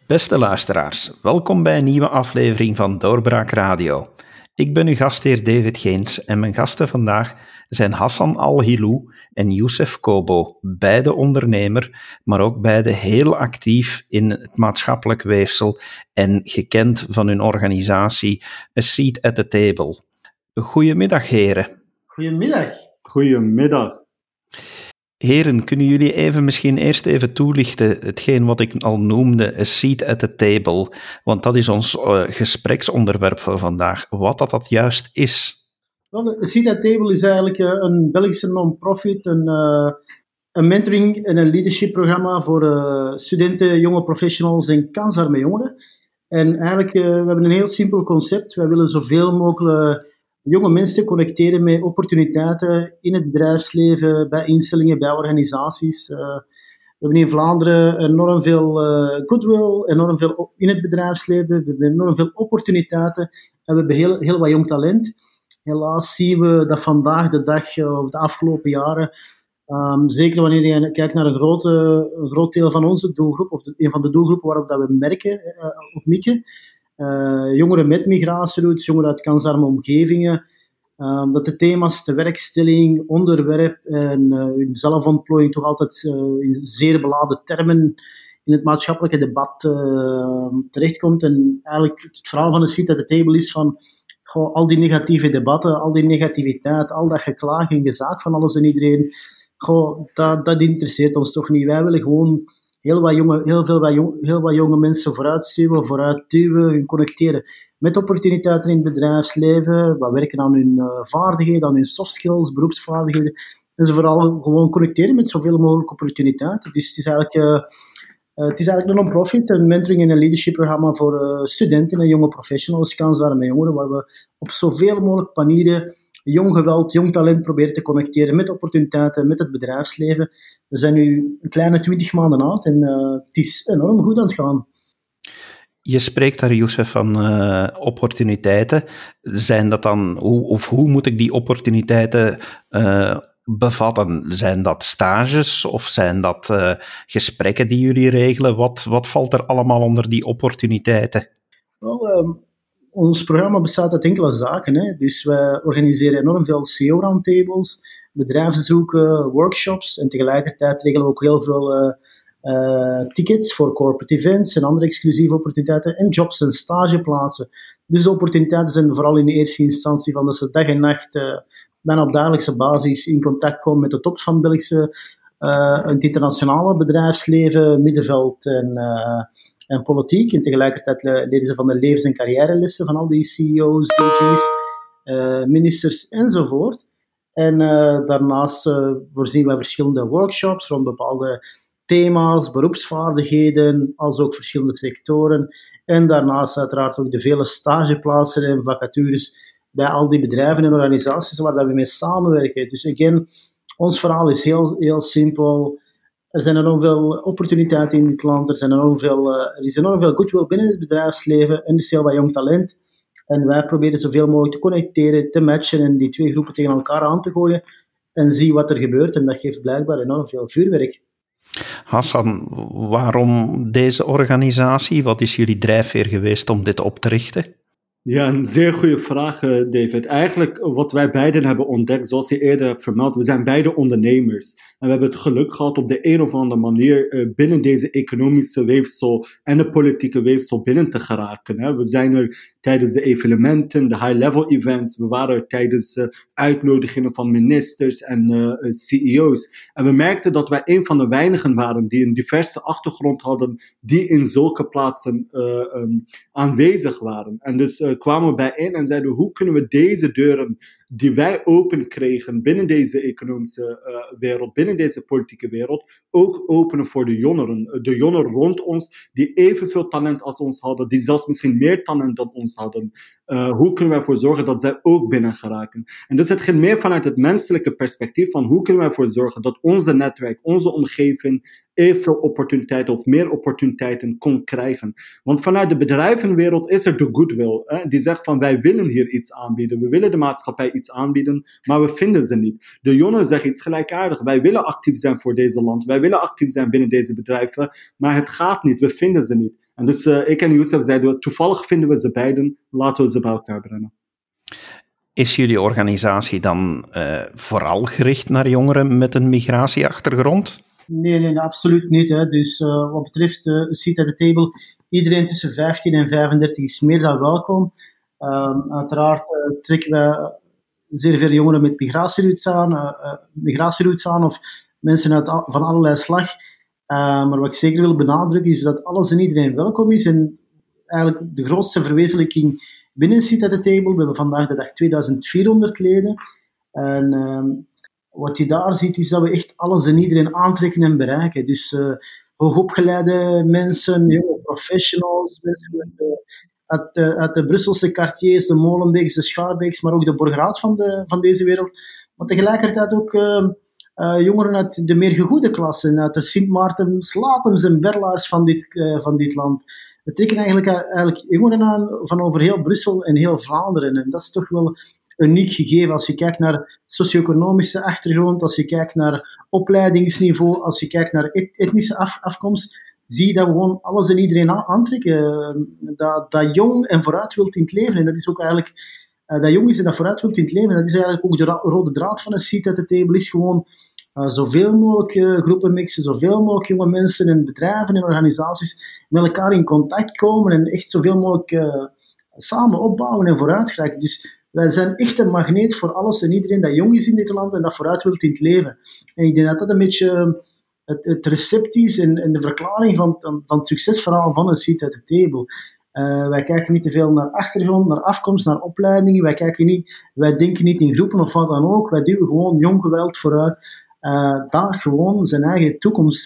Beste luisteraars, welkom bij een nieuwe aflevering van Doorbraak Radio. Ik ben uw gastheer David Geens en mijn gasten vandaag zijn Hassan Al-Hilou en Youssef Kobo, beide ondernemer, maar ook beide heel actief in het maatschappelijk weefsel en gekend van hun organisatie A Seat at the Table. Goedemiddag, heren. Goedemiddag. Goedemiddag. Heren, kunnen jullie misschien eerst even toelichten hetgeen wat ik al noemde, a seat at the table, want dat is ons gespreksonderwerp voor vandaag, wat dat juist is? Wel, a seat at the table is eigenlijk een Belgische non-profit, een mentoring en een leadership programma voor studenten, jonge professionals en kansarme jongeren. En eigenlijk, we hebben een heel simpel concept. Wij willen zoveel mogelijk jonge mensen connecteren met opportuniteiten in het bedrijfsleven, bij instellingen, bij organisaties. We hebben in Vlaanderen enorm veel goodwill, enorm veel in het bedrijfsleven, we hebben enorm veel opportuniteiten en we hebben heel wat jong talent. Helaas zien we dat vandaag de dag, of de afgelopen jaren, zeker wanneer je kijkt naar een groot deel van onze doelgroep, of een van de doelgroepen waarop dat we merken, op mikken, jongeren met migratieroutes, jongeren uit kansarme omgevingen, dat de thema's de werkstelling, onderwerp en hun zelfontplooiing toch altijd in zeer beladen termen in het maatschappelijke debat terechtkomt. En eigenlijk het verhaal van de seat at the table is van al die negatieve debatten, al die negativiteit, al dat geklaag en gezaak van alles en iedereen, dat interesseert ons toch niet. Wij willen gewoon heel wat jonge mensen vooruit duwen, hun connecteren met opportuniteiten in het bedrijfsleven, wat werken aan hun vaardigheden, aan hun soft skills, beroepsvaardigheden, en ze vooral gewoon connecteren met zoveel mogelijk opportuniteiten. Dus het is eigenlijk een non-profit, een mentoring en een leadership programma voor studenten en jonge professionals, kansarme jongeren, waar we op zoveel mogelijk manieren jong geweld, jong talent proberen te connecteren met opportuniteiten, met het bedrijfsleven. We zijn nu een kleine 20 maanden oud en het is enorm goed aan het gaan. Je spreekt daar, Youssef, van opportuniteiten. Zijn dat dan, hoe moet ik die opportuniteiten bevatten? Zijn dat stages of zijn dat gesprekken die jullie regelen? Wat valt er allemaal onder die opportuniteiten? Wel, ons programma bestaat uit enkele zaken. Hè. Dus wij organiseren enorm veel CEO-roundtables, bedrijven zoeken, workshops en tegelijkertijd regelen we ook heel veel tickets voor corporate events en andere exclusieve opportuniteiten en jobs en stageplaatsen. Dus de opportuniteiten zijn vooral in de eerste instantie van dat ze dag en nacht bijna op dagelijkse basis in contact komen met de top van het internationale bedrijfsleven, middenveld en politiek. En tegelijkertijd leren ze van de levens- en carrièrelessen van al die CEO's, DG's, ministers enzovoort. En daarnaast voorzien wij verschillende workshops rond bepaalde thema's, beroepsvaardigheden, als ook verschillende sectoren. En daarnaast uiteraard ook de vele stageplaatsen en vacatures bij al die bedrijven en organisaties waar dat we mee samenwerken. Dus again, ons verhaal is heel simpel. Er zijn enorm veel opportuniteiten in dit land, er is enorm veel goodwill binnen het bedrijfsleven en er is heel wat jong talent. En wij proberen zoveel mogelijk te connecteren, te matchen en die twee groepen tegen elkaar aan te gooien en zien wat er gebeurt. En dat geeft blijkbaar enorm veel vuurwerk. Hassan, waarom deze organisatie? Wat is jullie drijfveer geweest om dit op te richten? Ja, een zeer goede vraag, David. Eigenlijk wat wij beiden hebben ontdekt, zoals je eerder hebt vermeld, we zijn beide ondernemers. En we hebben het geluk gehad op de een of andere manier binnen deze economische weefsel en de politieke weefsel binnen te geraken. Hè. We zijn er tijdens de evenementen, de high-level events. We waren er tijdens uitnodigingen van ministers en CEO's. En we merkten dat wij een van de weinigen waren die een diverse achtergrond hadden, die in zulke plaatsen aanwezig waren. En dus kwamen we bijeen en zeiden, hoe kunnen we deze deuren die wij open kregen binnen deze economische wereld, binnen deze politieke wereld, ook openen voor de jongeren. De jongeren rond ons, die evenveel talent als ons hadden, die zelfs misschien meer talent dan ons hadden. Hoe kunnen wij ervoor zorgen dat zij ook binnen geraken? En dus het gaat meer vanuit het menselijke perspectief van hoe kunnen wij ervoor zorgen dat onze netwerk, onze omgeving, evenveel opportuniteiten of meer opportuniteiten kon krijgen. Want vanuit de bedrijvenwereld is er de goodwill. Die zegt van wij willen hier iets aanbieden. We willen de maatschappij iets aanbieden, maar we vinden ze niet. De jongeren zeggen iets gelijkaardigs. Wij willen actief zijn voor deze land. Wij willen actief zijn binnen deze bedrijven, maar het gaat niet. We vinden ze niet. En dus ik en Youssef zeiden, toevallig vinden we ze beiden, laten we ze bij elkaar brengen. Is jullie organisatie dan vooral gericht naar jongeren met een migratieachtergrond? Nee, absoluut niet. Hè. Dus wat betreft Seat at the Table, iedereen tussen 15 en 35 is meer dan welkom. Uiteraard trekken wij zeer veel jongeren met migratieroutes aan of mensen van allerlei slag. Maar wat ik zeker wil benadrukken is dat alles en iedereen welkom is. En eigenlijk de grootste verwezenlijking binnen Seat at the Table. We hebben vandaag de dag 2400 leden. En wat je daar ziet, is dat we echt alles en iedereen aantrekken en bereiken. Dus hoogopgeleide mensen, jonge professionals, mensen uit de Brusselse quartiers, de Molenbeeks, de Schaarbeeks, maar ook de Borgerhout van deze wereld. Maar tegelijkertijd ook jongeren uit de meer gegoede klassen, uit de Sint Maartens, Latems en Berlaars van dit land. We trekken eigenlijk jongeren aan van over heel Brussel en heel Vlaanderen. En dat is toch wel een uniek gegeven als je kijkt naar socio-economische achtergrond, als je kijkt naar opleidingsniveau, als je kijkt naar etnische afkomst, zie je dat we gewoon alles en iedereen aantrekken. Dat jong en vooruit wilt in het leven. En dat is ook eigenlijk, dat jong is en dat vooruit wilt in het leven, dat is eigenlijk ook de rode draad van een Seat at the Table, is gewoon zoveel mogelijk groepen mixen, zoveel mogelijk jonge mensen en bedrijven en organisaties met elkaar in contact komen en echt zoveel mogelijk samen opbouwen en vooruit geraken. Dus wij zijn echt een magneet voor alles en iedereen dat jong is in dit land en dat vooruit wilt in het leven. En ik denk dat dat een beetje het recept is en de verklaring van het succesverhaal van een Seat at the Table. Wij kijken niet te veel naar achtergrond, naar afkomst, naar opleidingen. Wij denken niet in groepen of wat dan ook. Wij duwen gewoon jong geweld vooruit. Dat gewoon zijn eigen toekomst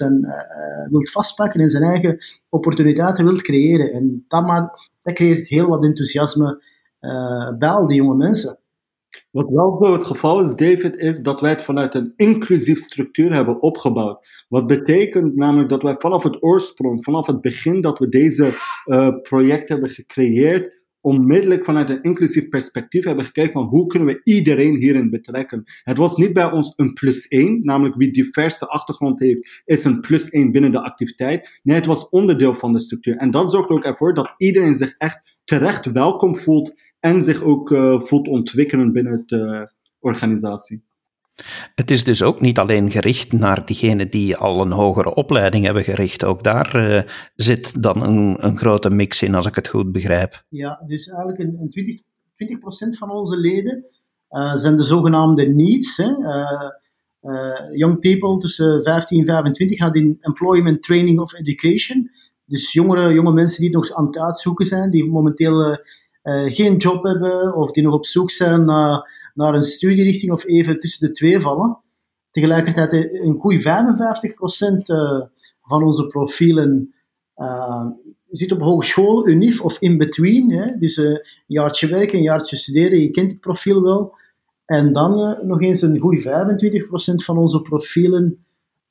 wilt vastpakken en zijn eigen opportuniteiten wilt creëren. En dat creëert heel wat enthousiasme bij al die jonge mensen. Wat wel zo het geval is, David, is dat wij het vanuit een inclusief structuur hebben opgebouwd. Wat betekent namelijk dat wij vanaf het oorsprong, vanaf het begin dat we deze project hebben gecreëerd, onmiddellijk vanuit een inclusief perspectief hebben gekeken van hoe kunnen we iedereen hierin betrekken. Het was niet bij ons een +1, namelijk wie diverse achtergrond heeft, is een +1 binnen de activiteit. Nee, het was onderdeel van de structuur. En dat zorgt ook ervoor dat iedereen zich echt terecht welkom voelt en zich ook voelt ontwikkelen binnen de organisatie. Het is dus ook niet alleen gericht naar diegenen die al een hogere opleiding hebben gericht. Ook daar zit dan een grote mix in, als ik het goed begrijp. Ja, dus eigenlijk een 20% van onze leden zijn de zogenaamde NEETs. Young people tussen 15 en 25 gaan in Employment, Training of Education. Dus jonge mensen die nog aan het uitzoeken zijn, die momenteel geen job hebben of die nog op zoek zijn naar een studierichting of even tussen de twee vallen. Tegelijkertijd een goede 55% van onze profielen zit op hogeschool, UNIF of in between. Dus een jaartje werken, een jaartje studeren, je kent het profiel wel. En dan nog eens een goede 25% van onze profielen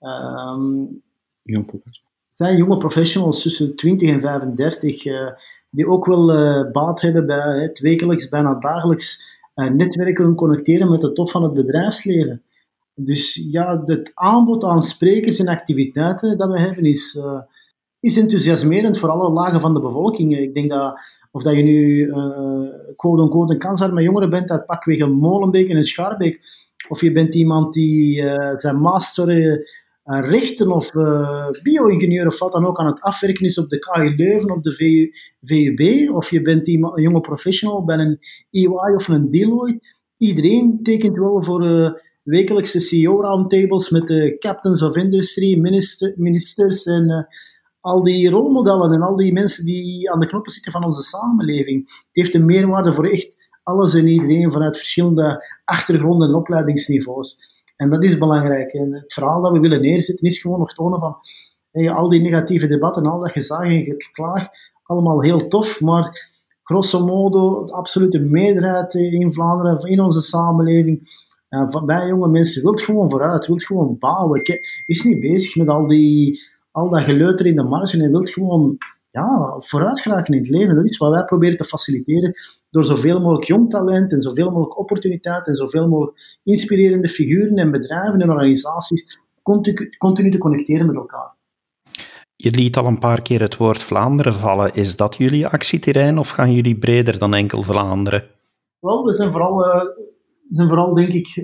zijn jonge professionals tussen 20 en 35, die ook wel baat hebben bij het wekelijks, bijna dagelijks netwerken, connecteren met de top van het bedrijfsleven. Dus ja, het aanbod aan sprekers en activiteiten dat we hebben is enthousiasmerend voor alle lagen van de bevolking. Ik denk dat, of dat je nu quote-unquote een kansarme jongere bent uit pakweg een Molenbeek en een Schaarbeek, of je bent iemand die zijn master rechten of bio-ingenieur of wat dan ook aan het afwerken is op de KU Leuven of de VUB, of je bent een jonge professional bij een EY of een Deloitte. Iedereen tekent wel voor wekelijkse CEO-roundtables met de captains of industry, ministers en al die rolmodellen en al die mensen die aan de knoppen zitten van onze samenleving. Het heeft een meerwaarde voor echt alles en iedereen vanuit verschillende achtergronden en opleidingsniveaus. En dat is belangrijk. En het verhaal dat we willen neerzetten is gewoon nog tonen van al die negatieve debatten, al dat gezag en geklaag, allemaal heel tof, maar grosso modo, de absolute meerderheid in Vlaanderen, in onze samenleving, bij jonge mensen, wilt gewoon vooruit, wilt gewoon bouwen, is niet bezig met al dat geleuter in de marge en wilt gewoon vooruit geraken in het leven. Dat is wat wij proberen te faciliteren door zoveel mogelijk jong talent en zoveel mogelijk opportuniteiten en zoveel mogelijk inspirerende figuren en bedrijven en organisaties continu te connecteren met elkaar. Je liet al een paar keer het woord Vlaanderen vallen. Is dat jullie actieterrein of gaan jullie breder dan enkel Vlaanderen? Wel, we zijn vooral denk ik,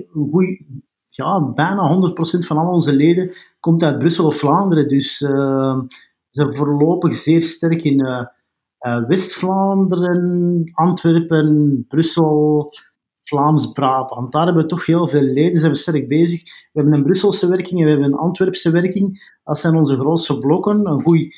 bijna 100% van al onze leden komt uit Brussel of Vlaanderen. Dus we zijn voorlopig zeer sterk in West-Vlaanderen, Antwerpen, Brussel, Vlaams-Brabant. Daar hebben we toch heel veel leden, zijn we sterk bezig. We hebben een Brusselse werking en we hebben een Antwerpse werking. Dat zijn onze grootste blokken. Een goeie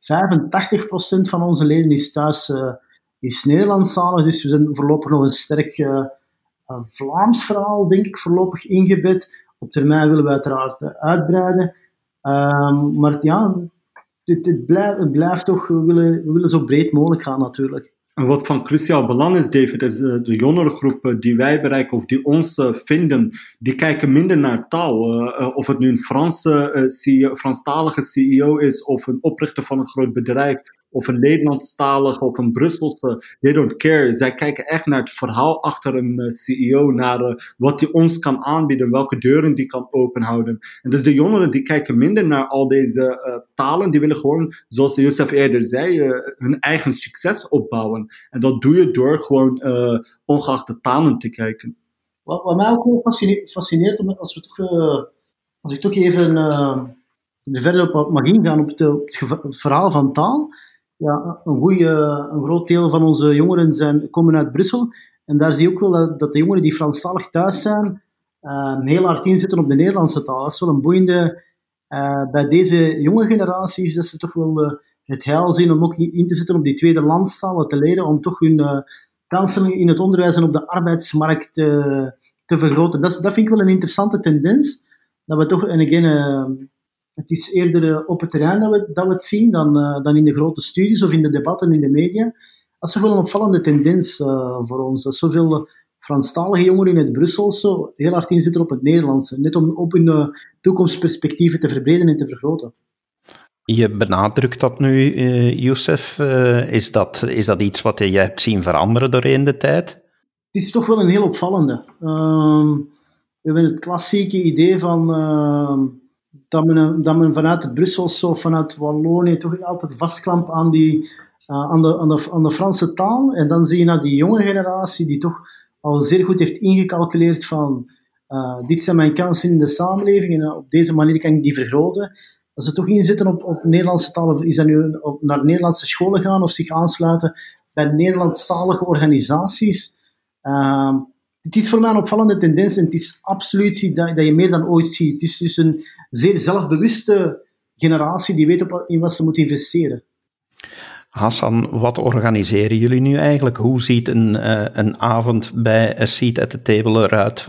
85% van onze leden is thuis is Nederlandstalig, dus we zijn voorlopig nog een sterk Vlaams verhaal, denk ik, voorlopig ingebed. Op termijn willen we uiteraard uitbreiden. Maar ja, het blijft toch, we willen zo breed mogelijk gaan natuurlijk. En wat van cruciaal belang is, David, is de jongerengroepen die wij bereiken of die ons vinden, die kijken minder naar taal. Of het nu een Franstalige CEO is, of een oprichter van een groot bedrijf, of een Nederlandstalige, of een Brusselse. They don't care. Zij kijken echt naar het verhaal achter een CEO, naar wat hij ons kan aanbieden, welke deuren die kan openhouden. En dus de jongeren die kijken minder naar al deze talen, die willen gewoon, zoals Youssef eerder zei, hun eigen succes opbouwen. En dat doe je door gewoon ongeacht de talen te kijken. Wat mij ook wel fascineert, als ik toch even verder op mag ingaan op het verhaal van taal. Ja, een groot deel van onze jongeren komen uit Brussel. En daar zie je ook wel dat de jongeren die Franstalig thuis zijn, heel hard inzetten op de Nederlandse taal. Dat is wel een boeiende. Bij deze jonge generaties, dat ze toch wel het heil zien om ook in te zetten op die tweede landstalen te leren, om toch hun kansen in het onderwijs en op de arbeidsmarkt te vergroten. Dat vind ik wel een interessante tendens. Dat we toch, en again, het is eerder op het terrein dat we het zien dan in de grote studies of in de debatten in de media. Dat is toch wel een opvallende tendens voor ons. Dat zoveel Franstalige jongeren in het Brussels zo heel hard inzetten op het Nederlands. Net om op hun toekomstperspectieven te verbreden en te vergroten. Je benadrukt dat nu, Youssef. Is dat iets wat je hebt zien veranderen doorheen de tijd? Het is toch wel een heel opvallende. We hebben het klassieke idee van dat men vanuit het Brussels of vanuit Wallonië toch altijd vastklampt aan de Franse taal. En dan zie je naar die jonge generatie die toch al zeer goed heeft ingecalculeerd van dit zijn mijn kansen in de samenleving en op deze manier kan ik die vergroten. Als ze toch inzetten op Nederlandse taal, of is dat nu naar Nederlandse scholen gaan of zich aansluiten bij Nederlandstalige organisaties. Het is voor mij een opvallende tendens en het is absoluut dat je meer dan ooit ziet. Het is dus een zeer zelfbewuste generatie die weet in wat ze moet investeren. Hassan, wat organiseren jullie nu eigenlijk? Hoe ziet een avond bij A Seat at the Table eruit?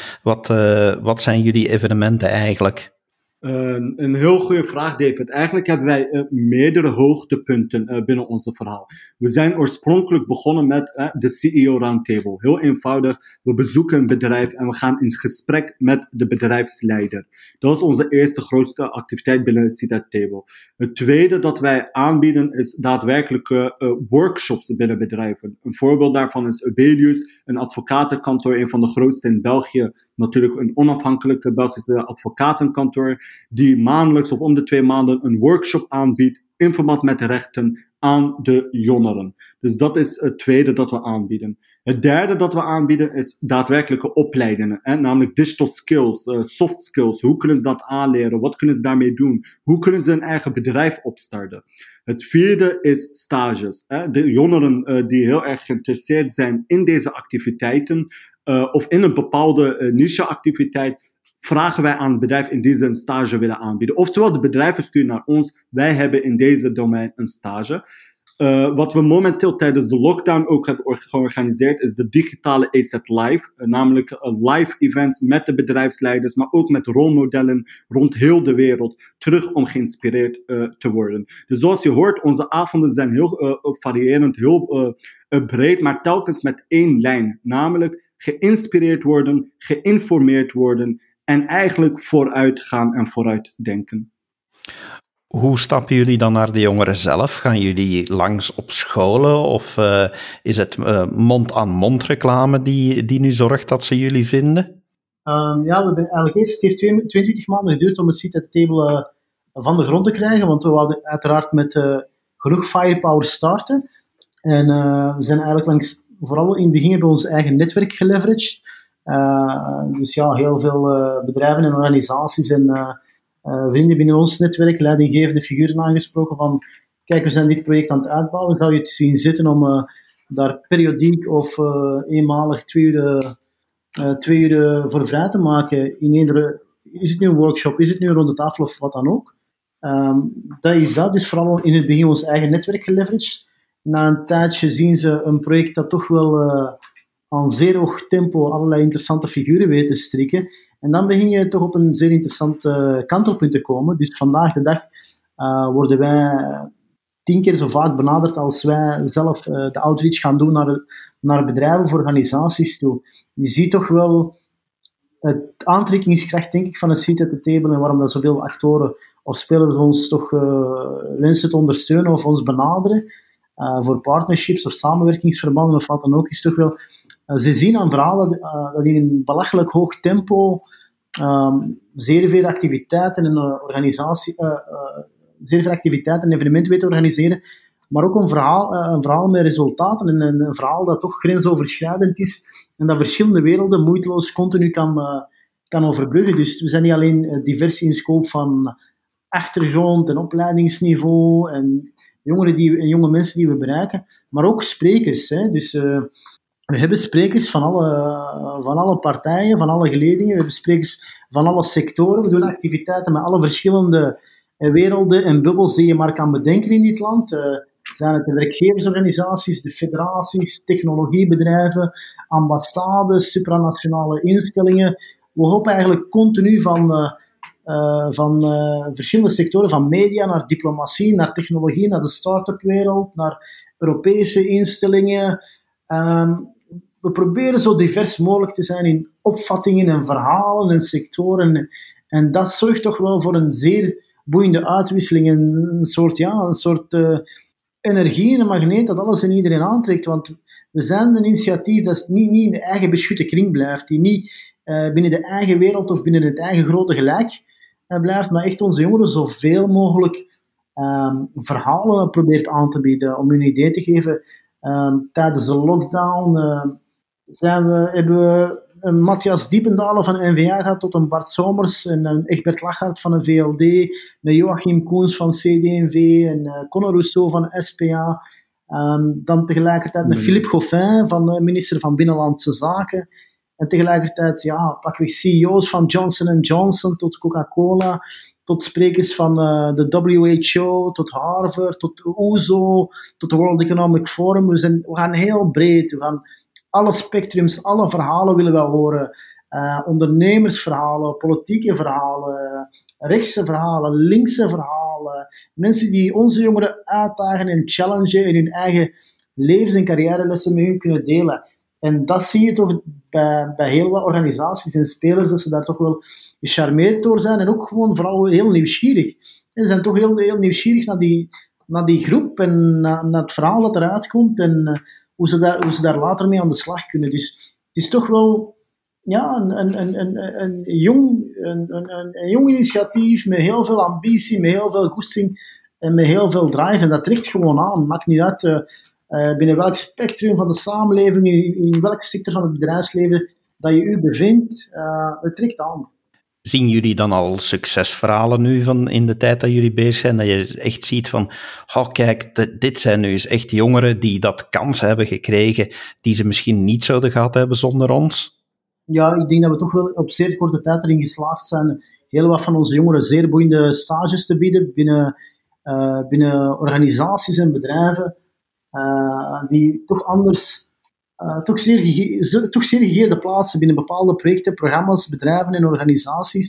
Wat zijn jullie evenementen eigenlijk? Een heel goede vraag, David. Eigenlijk hebben wij meerdere hoogtepunten binnen onze verhaal. We zijn oorspronkelijk begonnen met de CEO Roundtable. Heel eenvoudig, we bezoeken een bedrijf en we gaan in gesprek met de bedrijfsleider. Dat is onze eerste grootste activiteit binnen Seat at the Table. Het tweede dat wij aanbieden is daadwerkelijke workshops binnen bedrijven. Een voorbeeld daarvan is Ubelius, een advocatenkantoor, een van de grootste in België. Natuurlijk een onafhankelijke Belgische advocatenkantoor, die maandelijks of om de 2 maanden een workshop aanbiedt in verband met rechten aan de jongeren. Dus dat is het tweede dat we aanbieden. Het derde dat we aanbieden is daadwerkelijke opleidingen, namelijk digital skills, soft skills. Hoe kunnen ze dat aanleren? Wat kunnen ze daarmee doen? Hoe kunnen ze een eigen bedrijf opstarten? Het vierde is stages. De jongeren die heel erg geïnteresseerd zijn in deze activiteiten of in een bepaalde niche-activiteit, vragen wij aan het bedrijf in deze een stage willen aanbieden. Oftewel, de bedrijven sturen naar ons, wij hebben in deze domein een stage. Wat we momenteel tijdens de lockdown ook hebben georganiseerd is de digitale ACET Live. Namelijk live events met de bedrijfsleiders, maar ook met rolmodellen rond heel de wereld. Terug om geïnspireerd te worden. Dus zoals je hoort, onze avonden zijn heel variërend, heel breed, maar telkens met 1 lijn. Namelijk geïnspireerd worden, geïnformeerd worden en eigenlijk vooruit gaan en vooruit denken. Hoe stappen jullie dan naar de jongeren zelf? Gaan jullie langs op scholen of is het mond-aan-mond reclame die nu zorgt dat ze jullie vinden? Ja, we hebben eigenlijk eerst, het heeft 22 maanden geduurd om het Seat at the Table van de grond te krijgen, want we wilden uiteraard met genoeg firepower starten. En we zijn eigenlijk vooral in het begin hebben we ons eigen netwerk geleveraged. Dus ja, heel veel bedrijven en organisaties en vrienden binnen ons netwerk, leidinggevende figuren aangesproken van kijk, we zijn dit project aan het uitbouwen, zou je het zien zitten om daar periodiek of eenmalig 2 uur voor vrij te maken in is het nu een workshop, is het nu een ronde tafel of wat dan ook. Dat is dat, dus vooral in het begin ons eigen netwerk geleveraged. Na een tijdje zien ze een project dat toch wel aan zeer hoog tempo allerlei interessante figuren weet te strikken. En dan begin je toch op een zeer interessant kantelpunt te komen. Dus vandaag de dag worden wij 10 keer zo vaak benaderd als wij zelf de outreach gaan doen naar bedrijven of organisaties toe. Je ziet toch wel het aantrekkingskracht, denk ik, van een seat at the table en waarom dat zoveel actoren of spelers ons toch wensen te ondersteunen of ons benaderen voor partnerships of samenwerkingsverbanden of wat dan ook, is toch wel... ze zien aan verhalen dat in een belachelijk hoog tempo zeer veel activiteiten en zeer veel activiteiten en evenementen weten organiseren, maar ook een verhaal met resultaten en een verhaal dat toch grensoverschrijdend is en dat verschillende werelden moeiteloos continu kan overbruggen. Dus we zijn niet alleen divers in scope van achtergrond en opleidingsniveau en jonge mensen die we bereiken, maar ook sprekers. Hè. Dus we hebben sprekers van alle partijen, van alle geledingen, we hebben sprekers van alle sectoren, we doen activiteiten met alle verschillende werelden en bubbels die je maar kan bedenken in dit land. Zijn het de werkgeversorganisaties, de federaties, technologiebedrijven, ambassades, supranationale instellingen. We hopen eigenlijk continu van verschillende sectoren, van media naar diplomatie, naar technologie, naar de start-up wereld, naar Europese instellingen. We proberen zo divers mogelijk te zijn in opvattingen en verhalen en sectoren. En dat zorgt toch wel voor een zeer boeiende uitwisseling. Een soort energie en een magneet dat alles en iedereen aantrekt. Want we zijn een initiatief dat niet in de eigen beschutte kring blijft. Die niet binnen de eigen wereld of binnen het eigen grote gelijk blijft. Maar echt onze jongeren zoveel mogelijk verhalen probeert aan te bieden. Om hun een idee te geven, tijdens de lockdown hebben we een Matthias Diependalen van NVA gehad tot een Bart Somers en een Egbert Lachart van een VLD, een Joachim Koens van CD&V en Conor Rousseau van SPA. Dan tegelijkertijd een Philippe Goffin van minister van Binnenlandse Zaken. En tegelijkertijd, pakweg CEO's van Johnson & Johnson tot Coca-Cola, tot sprekers van de WHO, tot Harvard, tot OESO, tot de World Economic Forum. We gaan heel breed, we gaan alle spectrums, alle verhalen willen we horen. Ondernemersverhalen, politieke verhalen, rechtse verhalen, linkse verhalen. Mensen die onze jongeren uitdagen en challengen en hun eigen levens- en carrièrelessen met hun kunnen delen. En dat zie je toch bij heel wat organisaties en spelers, dat ze daar toch wel gecharmeerd door zijn en ook gewoon vooral heel nieuwsgierig. En ze zijn toch heel nieuwsgierig naar die groep en naar het verhaal dat eruit komt en hoe ze daar later mee aan de slag kunnen. Dus het is toch wel een jong initiatief met heel veel ambitie, met heel veel goesting en met heel veel drive. En dat trekt gewoon aan. Maakt niet uit binnen welk spectrum van de samenleving, in welke sector van het bedrijfsleven dat je u bevindt. Het trekt aan. Zien jullie dan al succesverhalen nu van in de tijd dat jullie bezig zijn, dat je echt ziet van, kijk, dit zijn nu eens echt jongeren die dat kans hebben gekregen, die ze misschien niet zouden gehad hebben zonder ons? Ja, ik denk dat we toch wel op zeer korte tijd erin geslaagd zijn heel wat van onze jongeren zeer boeiende stages te bieden binnen organisaties en bedrijven die toch anders... toch zeer gegeven plaatsen binnen bepaalde projecten, programma's, bedrijven en organisaties.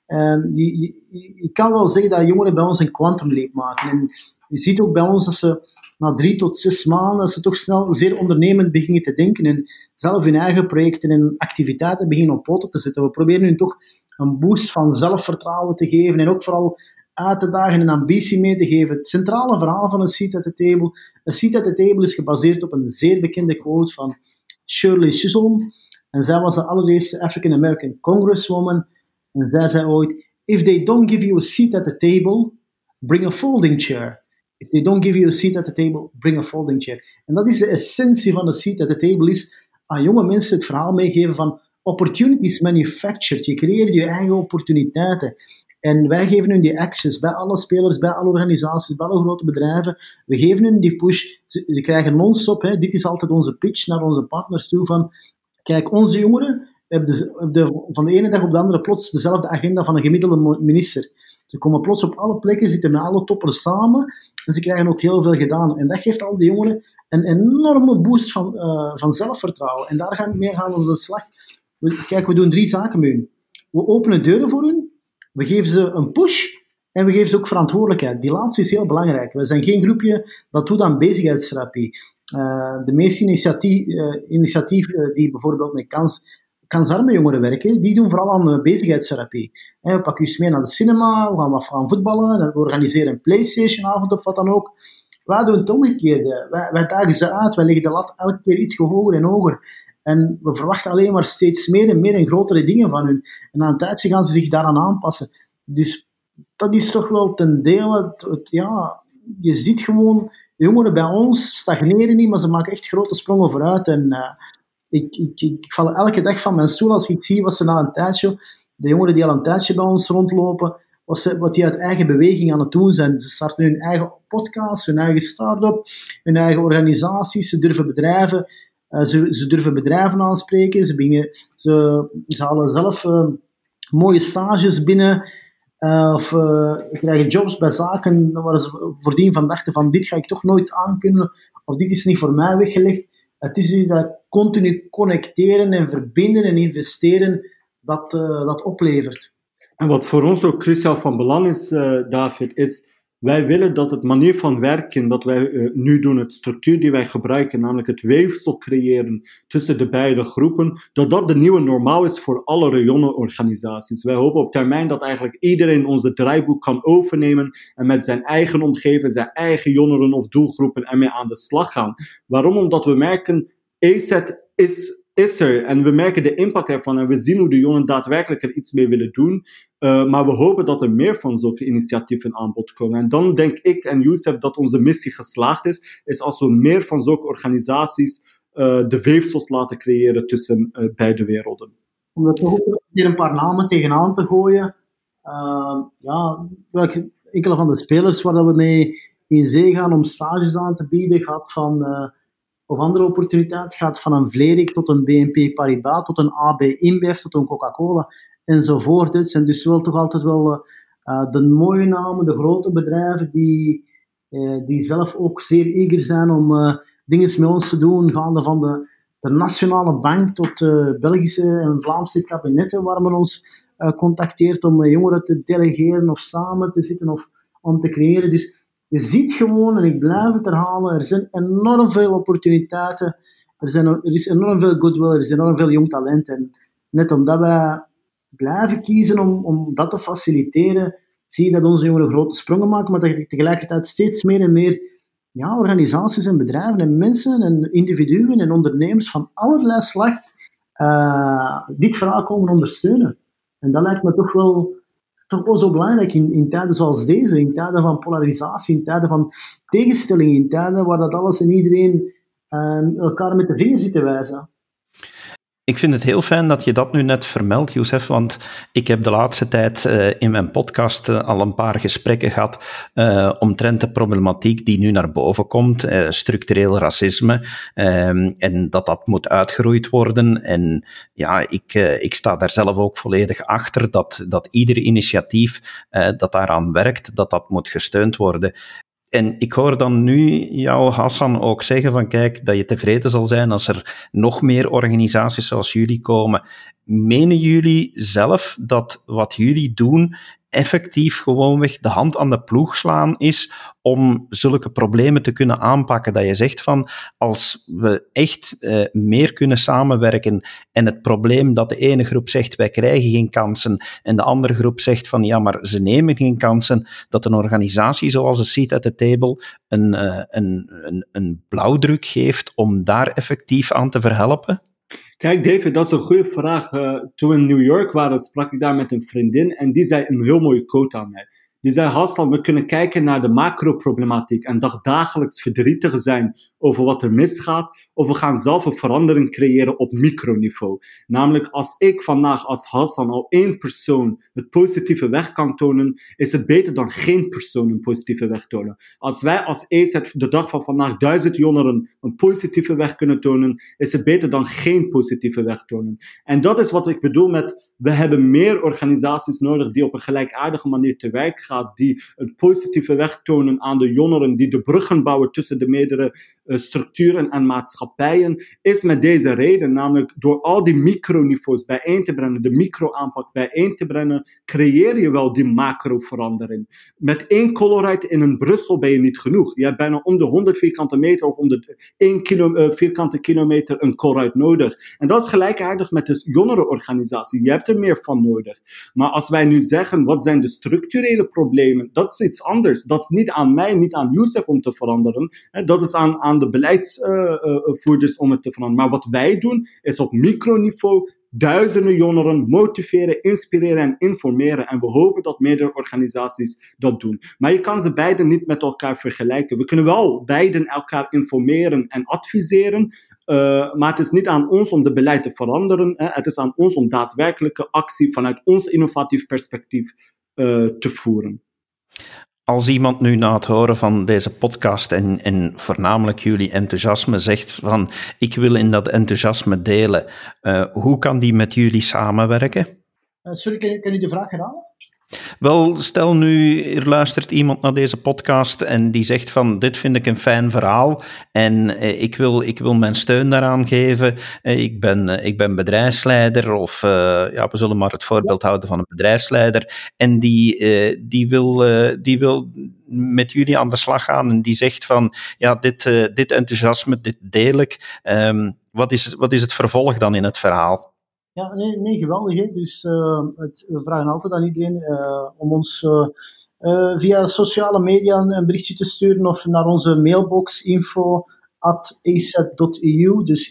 Je kan wel zeggen dat jongeren bij ons een quantum leap maken. En je ziet ook bij ons dat ze na 3 tot 6 maanden dat ze toch snel zeer ondernemend beginnen te denken en zelf hun eigen projecten en activiteiten beginnen op poten te zetten. We proberen hun toch een boost van zelfvertrouwen te geven en ook vooral uit te dagen en ambitie mee te geven. Het centrale verhaal van een seat at the table. Een seat at the table is gebaseerd op een zeer bekende quote van Shirley Chisholm. En zij was de allereerste African American Congresswoman. En zij zei ooit, if they don't give you a seat at the table, bring a folding chair. If they don't give you a seat at the table, bring a folding chair. En dat is de essentie van de seat at the table, is aan jonge mensen het verhaal meegeven van opportunities manufactured. Je creëert je eigen opportuniteiten. En wij geven hun die access bij alle spelers, bij alle organisaties, bij alle grote bedrijven. We geven hun die push. Ze krijgen non-stop. Dit is altijd onze pitch naar onze partners toe. Van, kijk, onze jongeren hebben van de ene dag op de andere plots dezelfde agenda van een gemiddelde minister. Ze komen plots op alle plekken, zitten met alle toppers samen. En ze krijgen ook heel veel gedaan. En dat geeft al die jongeren een enorme boost van zelfvertrouwen. En daar gaan we aan de slag. Kijk, we doen 3 zaken met hun. We openen deuren voor hun. We geven ze een push en we geven ze ook verantwoordelijkheid. Die laatste is heel belangrijk. We zijn geen groepje dat doet aan bezigheidstherapie. De meeste initiatieven die bijvoorbeeld met kansarme jongeren werken, die doen vooral aan bezigheidstherapie. We pakken je mee naar de cinema, we gaan wat gaan voetballen, we organiseren een PlayStation-avond of wat dan ook. Wij doen het omgekeerde. Wij dagen ze uit, wij leggen de lat elke keer iets hoger en hoger. En we verwachten alleen maar steeds meer en grotere dingen van hun. En na een tijdje gaan ze zich daaraan aanpassen. Dus dat is toch wel ten dele... je ziet gewoon... Jongeren bij ons stagneren niet, maar ze maken echt grote sprongen vooruit. En ik val elke dag van mijn stoel als ik zie wat ze na een tijdje... De jongeren die al een tijdje bij ons rondlopen, wat die uit eigen beweging aan het doen zijn. Ze starten hun eigen podcast, hun eigen start-up, hun eigen organisaties. Ze durven bedrijven... Ze durven bedrijven aanspreken, ze halen zelf mooie stages binnen, of krijgen jobs bij zaken waar ze voordien van dachten van dit ga ik toch nooit aankunnen, of dit is niet voor mij weggelegd. Het is dus dat continu connecteren en verbinden en investeren dat oplevert. En wat voor ons ook cruciaal van belang is, David, is wij willen dat het manier van werken dat wij nu doen, het structuur die wij gebruiken, namelijk het weefsel creëren tussen de beide groepen, dat de nieuwe normaal is voor alle rayonnenorganisaties. Wij hopen op termijn dat eigenlijk iedereen onze draaiboek kan overnemen en met zijn eigen omgeving, zijn eigen jongeren of doelgroepen ermee aan de slag gaan. Waarom? Omdat we merken, ACET is er en we merken de impact ervan en we zien hoe de jongeren daadwerkelijk er iets mee willen doen. Maar we hopen dat er meer van zulke initiatieven aan bod komen. En dan denk ik en Youssef dat onze missie geslaagd is als we meer van zulke organisaties de weefsels laten creëren tussen beide werelden. Om er toch ook hier een paar namen tegenaan te gooien. Enkele van de spelers waar we mee in zee gaan om stages aan te bieden, gaat van... of andere opportuniteit, gaat van een Vlerik tot een BNP Paribas, tot een AB InBev, tot een Coca-Cola, enzovoort. Het zijn dus wel toch altijd wel de mooie namen, de grote bedrijven die zelf ook zeer eager zijn om dingen met ons te doen, gaande van de nationale bank tot Belgische en Vlaamse kabinetten, waar men ons contacteert om jongeren te delegeren of samen te zitten of om te creëren. Dus je ziet gewoon, en ik blijf het herhalen, er zijn enorm veel opportuniteiten, er is enorm veel goodwill, er is enorm veel jong talent. En net omdat wij blijven kiezen om dat te faciliteren, zie je dat onze jongeren grote sprongen maken, maar dat tegelijkertijd steeds meer en meer organisaties en bedrijven en mensen en individuen en ondernemers van allerlei slag dit verhaal komen ondersteunen. En dat lijkt me toch wel zo belangrijk in tijden zoals deze, in tijden van polarisatie, in tijden van tegenstellingen, in tijden waar dat alles en iedereen elkaar met de vinger zit te wijzen. Ik vind het heel fijn dat je dat nu net vermeldt, Youssef, want ik heb de laatste tijd in mijn podcast al een paar gesprekken gehad omtrent de problematiek die nu naar boven komt, structureel racisme, en dat moet uitgeroeid worden. En ja, ik sta daar zelf ook volledig achter, dat ieder initiatief dat daaraan werkt, dat moet gesteund worden. En ik hoor dan nu jou, Hassan, ook zeggen van kijk, dat je tevreden zal zijn als er nog meer organisaties zoals jullie komen. Menen jullie zelf dat wat jullie doen effectief gewoonweg de hand aan de ploeg slaan is om zulke problemen te kunnen aanpakken? Dat je zegt van, als we echt meer kunnen samenwerken en het probleem dat de ene groep zegt wij krijgen geen kansen en de andere groep zegt van ja, maar ze nemen geen kansen, dat een organisatie zoals een Seat at the Table een blauwdruk geeft om daar effectief aan te verhelpen? Kijk, David, dat is een goede vraag. Toen we in New York waren, sprak ik daar met een vriendin en die zei een heel mooie quote aan mij. Die zei, Hassan, we kunnen kijken naar de macroproblematiek en dagelijks verdrietig zijn over wat er misgaat, of we gaan zelf een verandering creëren op microniveau. Namelijk, als ik vandaag als Hassan al 1 persoon het positieve weg kan tonen, is het beter dan geen persoon een positieve weg tonen. Als wij als ACET de dag van vandaag 1000 jongeren een positieve weg kunnen tonen, is het beter dan geen positieve weg tonen. En dat is wat ik bedoel met, we hebben meer organisaties nodig die op een gelijkaardige manier te werk gaan, die een positieve weg tonen aan de jongeren, die de bruggen bouwen tussen de meerdere structuren en maatschappijen, is met deze reden, namelijk door al die microniveaus bijeen te brengen, de micro-aanpak bijeen te brengen, creëer je wel die macro-verandering. Met 1 Colruyt in Brussel ben je niet genoeg. Je hebt bijna om de 100 vierkante meter of om de 1 vierkante kilometer een Colruyt nodig. En dat is gelijkaardig met de jongerenorganisatie. Je hebt er meer van nodig. Maar als wij nu zeggen, wat zijn de structurele problemen? Dat is iets anders. Dat is niet aan mij, niet aan Youssef om te veranderen. Dat is aan de beleidsvoerders om het te veranderen. Maar wat wij doen, is op microniveau duizenden jongeren motiveren, inspireren en informeren. En we hopen dat meerdere organisaties dat doen. Maar je kan ze beiden niet met elkaar vergelijken. We kunnen wel beiden elkaar informeren en adviseren, maar het is niet aan ons om de beleid te veranderen. Het is aan ons om daadwerkelijke actie vanuit ons innovatief perspectief te voeren. Als iemand nu na het horen van deze podcast en voornamelijk jullie enthousiasme zegt van ik wil in dat enthousiasme delen, hoe kan die met jullie samenwerken? Sorry, kan u de vraag herhalen? Wel, stel nu, er luistert iemand naar deze podcast en die zegt van, dit vind ik een fijn verhaal en ik wil mijn steun daaraan geven. Ik ben bedrijfsleider of, we zullen maar het voorbeeld houden van een bedrijfsleider en die wil met jullie aan de slag gaan en die zegt van, ja, dit enthousiasme, dit deel ik. Wat is het vervolg dan in het verhaal? Ja, nee, geweldig. Hè? Dus we vragen altijd aan iedereen om ons via sociale media een berichtje te sturen of naar onze mailbox info@acet.eu, dus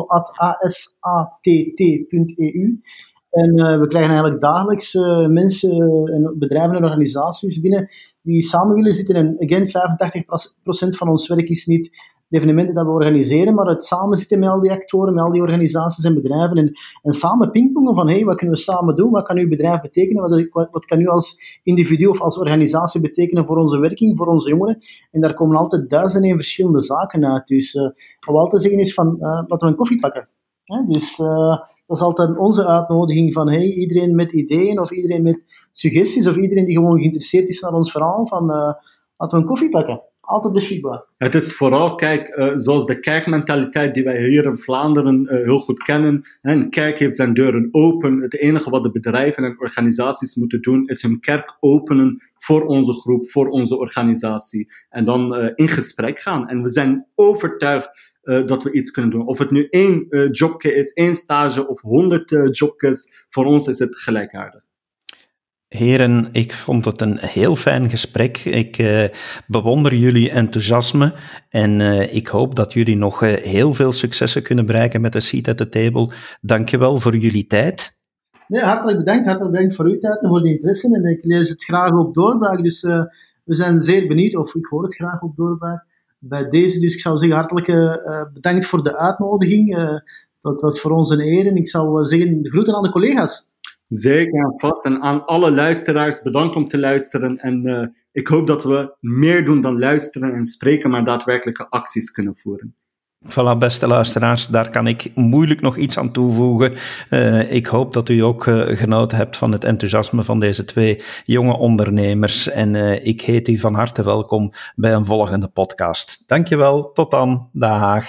info@asatt.eu. En we krijgen eigenlijk dagelijks mensen, en bedrijven en organisaties binnen die samen willen zitten. En again, 85% van ons werk is niet de evenementen dat we organiseren, maar het samen zitten met al die actoren, met al die organisaties en bedrijven en samen pingpongen van hey, wat kunnen we samen doen, wat kan uw bedrijf betekenen, wat kan u als individu of als organisatie betekenen voor onze werking, voor onze jongeren. En daar komen altijd duizenden verschillende zaken uit. Dus wat we altijd zeggen is van, laten we een koffie pakken. Dus dat is altijd onze uitnodiging van hey, iedereen met ideeën of iedereen met suggesties of iedereen die gewoon geïnteresseerd is naar ons verhaal van laten we een koffie pakken. Altijd beschikbaar. Het is vooral, kijk, zoals de kerkmentaliteit die wij hier in Vlaanderen heel goed kennen. Een kerk heeft zijn deuren open. Het enige wat de bedrijven en organisaties moeten doen, is hun kerk openen voor onze groep, voor onze organisatie. En dan in gesprek gaan. En we zijn overtuigd dat we iets kunnen doen. Of het nu 1 jobje is, 1 stage of 100 jobjes, voor ons is het gelijkaardig. Heren, ik vond het een heel fijn gesprek. Ik bewonder jullie enthousiasme en ik hoop dat jullie nog heel veel successen kunnen bereiken met de Seat at the Table. Dank je wel voor jullie tijd. Nee, hartelijk bedankt voor uw tijd en voor de interesse. En ik lees het graag op Doorbraak, dus we zijn zeer benieuwd, of ik hoor het graag op Doorbraak, bij deze. Dus ik zou zeggen, hartelijk bedankt voor de uitnodiging. Dat was voor ons een eer en ik zou zeggen, de groeten aan de collega's. Zeker en vast. En aan alle luisteraars, bedankt om te luisteren. En ik hoop dat we meer doen dan luisteren en spreken, maar daadwerkelijke acties kunnen voeren. Voilà, beste luisteraars, daar kan ik moeilijk nog iets aan toevoegen. Ik hoop dat u ook genoten hebt van het enthousiasme van deze 2 jonge ondernemers. En ik heet u van harte welkom bij een volgende podcast. Dankjewel, tot dan, dag.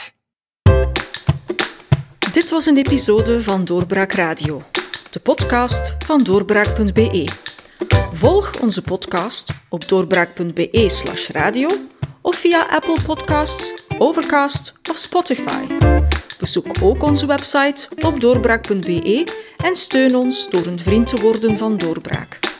Dit was een episode van Doorbraak Radio, de podcast van doorbraak.be. Volg onze podcast op doorbraak.be/radio of via Apple Podcasts, Overcast of Spotify. Bezoek ook onze website op doorbraak.be en steun ons door een vriend te worden van Doorbraak.